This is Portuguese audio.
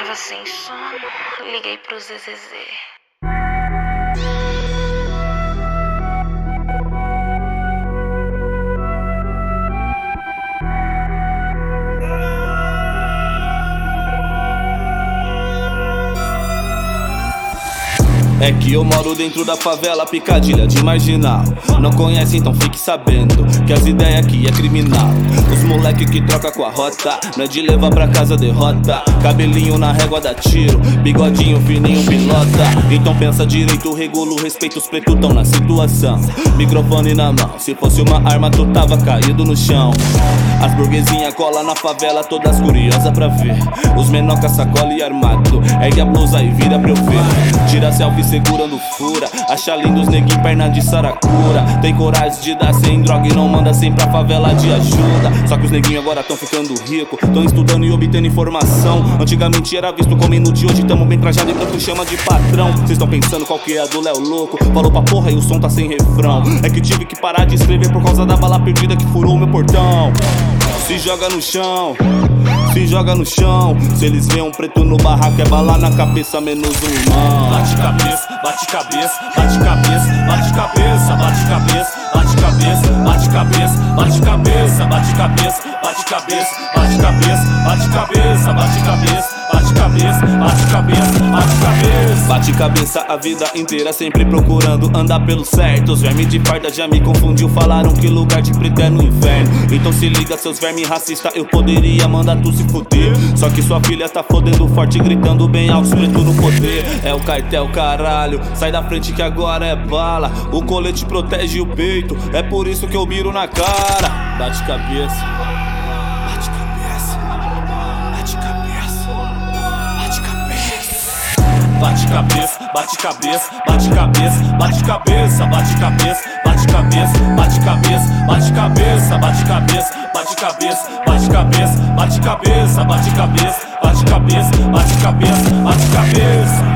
Tava sem sono, liguei pro ZZZ. É que eu moro dentro da favela, picadilha de marginal. Não conhece, então fique sabendo que as ideias aqui é criminal. Os moleque que troca com a rota, não é de levar pra casa derrota. Cabelinho na régua dá tiro, bigodinho fininho pilota. Então pensa direito, regulo, respeito, os pretos tão na situação. Microfone na mão, se fosse uma arma tu tava caído no chão. As burguesinha cola na favela, todas curiosas pra ver. Os menor com a sacola e armado, ergue a blusa e vira pra eu ver. Tira selfie segurando fura, acha lindo os neguinhos perna de saracura. Tem coragem de dar sem droga e não manda sem pra favela de ajuda. Só que os neguinhos agora tão ficando rico, tão estudando e obtendo informação. Antigamente era visto como inútil, hoje tamo bem trajado e tanto chama de patrão. Cês tão pensando qual que é a do Léo louco? Falou pra porra e o som tá sem refrão. É que tive que parar de escrever por causa da bala perdida que furou meu portão. Se joga no chão, se joga no chão. Se eles veem um preto no barraco é bala na cabeça menos um irmão. Bate cabeça, bate cabeça, bate cabeça, bate cabeça, bate cabeça, bate cabeça, bate cabeça, bate cabeça, bate cabeça, bate cabeça, bate cabeça, bate cabeça, bate cabeça, bate cabeça, bate cabeça, bate cabeça. Bate cabeça a vida inteira, sempre procurando andar pelo certo. Os vermes de farda já me confundiu, falaram que lugar de preto é no inferno. Então se liga seus vermes racista, eu poderia mandar tu se fuder. Só que sua filha tá fodendo forte, gritando bem alto, os preto no poder. É o cartel caralho, sai da frente que agora é bala. O colete protege o peito, é por isso que eu miro na cara. Bate cabeça, bate cabeça, bate cabeça, bate cabeça. Bate cabeça, bate cabeça, bate cabeça, bate cabeça, bate cabeça, bate cabeça, bate cabeça, bate cabeça, bate cabeça, bate cabeça, bate cabeça, bate cabeça, bate cabeça, bate cabeça, bate cabeça, bate cabeça.